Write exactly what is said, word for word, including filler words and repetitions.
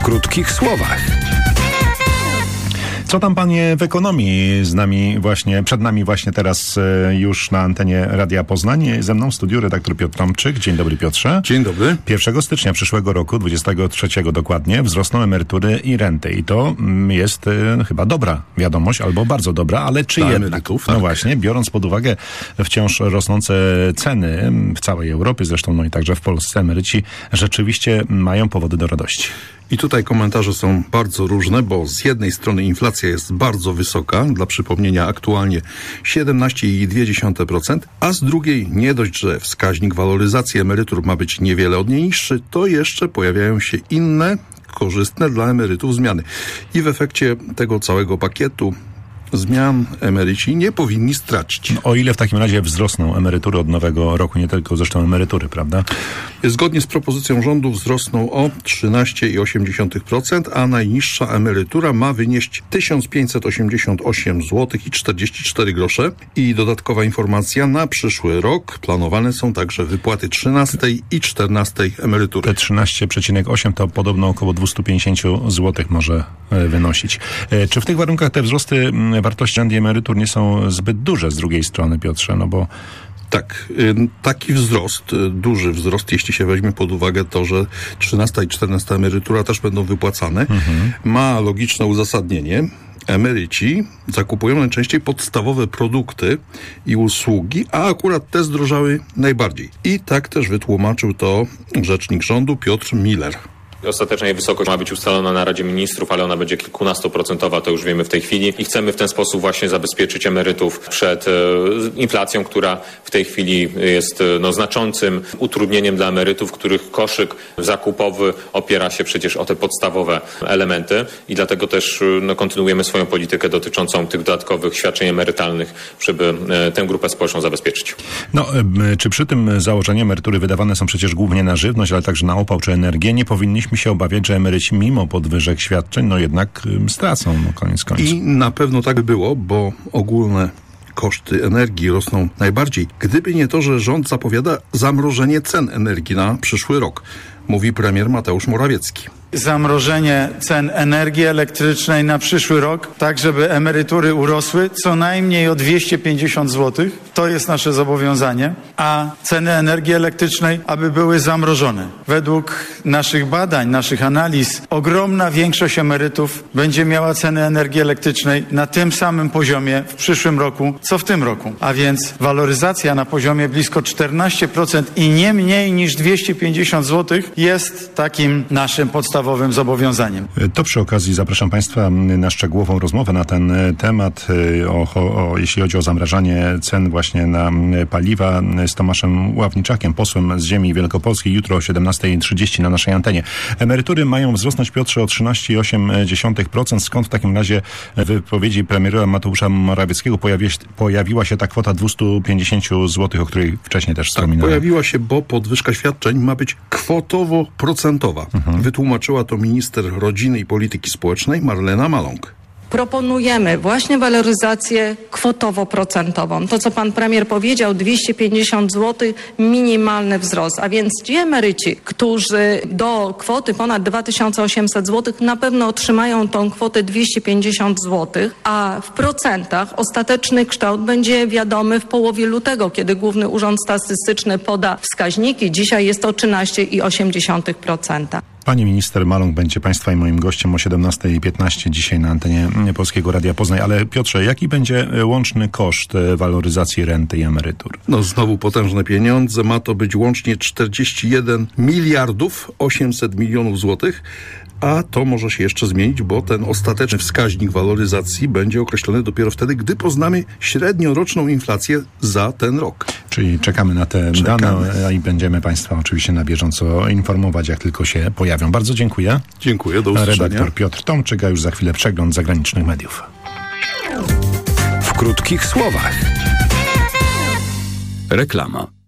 krótkich słowach. Co tam, panie, w ekonomii z nami właśnie, przed nami właśnie teraz e, już na antenie Radia Poznań. Ze mną w studiu redaktor Piotr Tomczyk. Dzień dobry, Piotrze. Dzień dobry. pierwszego stycznia przyszłego roku, dwudziestego trzeciego dokładnie, wzrosną emerytury i renty. I to mm, jest e, chyba dobra wiadomość, albo bardzo dobra, ale czy Dla jednak? emerytów, No tak. właśnie, biorąc pod uwagę wciąż rosnące ceny w całej Europie, zresztą no i także w Polsce, emeryci rzeczywiście mają powody do radości. I tutaj komentarze są bardzo różne, bo z jednej strony inflacja jest bardzo wysoka, dla przypomnienia aktualnie siedemnaście przecinek dwa procent, a z drugiej nie dość, że wskaźnik waloryzacji emerytur ma być niewiele od niej niższy, to jeszcze pojawiają się inne, korzystne dla emerytów zmiany. I w efekcie tego całego pakietu zmian emeryci nie powinni stracić. O ile w takim razie wzrosną emerytury od nowego roku, nie tylko zresztą emerytury, prawda? Zgodnie z propozycją rządu wzrosną o trzynaście przecinek osiem procent, a najniższa emerytura ma wynieść tysiąc pięćset osiemdziesiąt osiem złotych i czterdzieści cztery grosze. I dodatkowa informacja, na przyszły rok planowane są także wypłaty trzynastej i czternastej emerytury. Te trzynaście przecinek osiem to podobno około dwieście pięćdziesiąt złotych może e, wynosić. E, czy w tych warunkach te wzrosty m, wartości rent i emerytur nie są zbyt duże z drugiej strony, Piotrze? No bo Tak, y, taki wzrost, y, duży wzrost, jeśli się weźmie pod uwagę to, że trzynasta i czternasta emerytura też będą wypłacane, mhm. ma logiczne uzasadnienie. Emeryci zakupują najczęściej podstawowe produkty i usługi, a akurat te zdrożały najbardziej. I tak też wytłumaczył to rzecznik rządu Piotr Miller. Ostatecznie jej wysokość ma być ustalona na Radzie Ministrów, ale ona będzie kilkunastoprocentowa, to już wiemy w tej chwili. I chcemy w ten sposób właśnie zabezpieczyć emerytów przed e, inflacją, która w tej chwili jest e, no, znaczącym utrudnieniem dla emerytów, których koszyk zakupowy opiera się przecież o te podstawowe elementy. I dlatego też e, no, kontynuujemy swoją politykę dotyczącą tych dodatkowych świadczeń emerytalnych, żeby e, tę grupę społeczną zabezpieczyć. No, e, czy przy tym założeniu emerytury wydawane są przecież głównie na żywność, ale także na opał czy energię, nie powinniśmy się obawiać, że emeryci mimo podwyżek świadczeń, no jednak ym, stracą, no koniec końców. I na pewno tak by było, bo ogólne koszty energii rosną najbardziej. Gdyby nie to, że rząd zapowiada zamrożenie cen energii na przyszły rok, mówi premier Mateusz Morawiecki. Zamrożenie cen energii elektrycznej na przyszły rok, tak żeby emerytury urosły co najmniej o dwieście pięćdziesiąt złotych. To jest nasze zobowiązanie. A ceny energii elektrycznej, aby były zamrożone. Według naszych badań, naszych analiz, ogromna większość emerytów będzie miała ceny energii elektrycznej na tym samym poziomie w przyszłym roku, co w tym roku. A więc waloryzacja na poziomie blisko czternaście procent i nie mniej niż dwieście pięćdziesiąt złotych jest takim naszym podstawowym zobowiązaniem. To przy okazji zapraszam Państwa na szczegółową rozmowę na ten temat, o, o, jeśli chodzi o zamrażanie cen właśnie na paliwa, z Tomaszem Ławniczakiem, posłem z ziemi wielkopolskiej, jutro o siedemnasta trzydzieści na naszej antenie. Emerytury mają wzrosnąć, Piotrze, o trzynaście przecinek osiem procent. Skąd w takim razie w wypowiedzi premiera Mateusza Morawieckiego pojawi, pojawiła się ta kwota dwieście pięćdziesiąt złotych, o której wcześniej też wspominałem? Tak, pojawiła się, bo podwyżka świadczeń ma być kwotowo-procentowa. Mhm. Wytłumaczyła to minister rodziny i polityki społecznej Marlena Maląg. Proponujemy właśnie waloryzację kwotowo-procentową. To, co pan premier powiedział, dwieście pięćdziesiąt złotych, minimalny wzrost. A więc ci emeryci, którzy do kwoty ponad dwa tysiące osiemset złotych na pewno otrzymają tą kwotę dwieście pięćdziesiąt złotych, a w procentach ostateczny kształt będzie wiadomy w połowie lutego, kiedy Główny Urząd Statystyczny poda wskaźniki. Dzisiaj jest to trzynaście przecinek osiem procent. Pani minister Maląg będzie Państwa i moim gościem o siedemnasta piętnaście dzisiaj na antenie Polskiego Radia Poznań. Ale Piotrze, jaki będzie łączny koszt waloryzacji renty i emerytur? No znowu potężne pieniądze. Ma to być łącznie czterdzieści jeden miliardów osiemset milionów złotych. A to może się jeszcze zmienić, bo ten ostateczny wskaźnik waloryzacji będzie określony dopiero wtedy, gdy poznamy średnioroczną inflację za ten rok. Czyli czekamy na te czekamy. dane i będziemy Państwa oczywiście na bieżąco informować, jak tylko się pojawią. Bardzo dziękuję. Dziękuję, do usłyszenia. Redaktor Piotr Tomczyk, a już za chwilę przegląd zagranicznych mediów. W krótkich słowach. Reklama.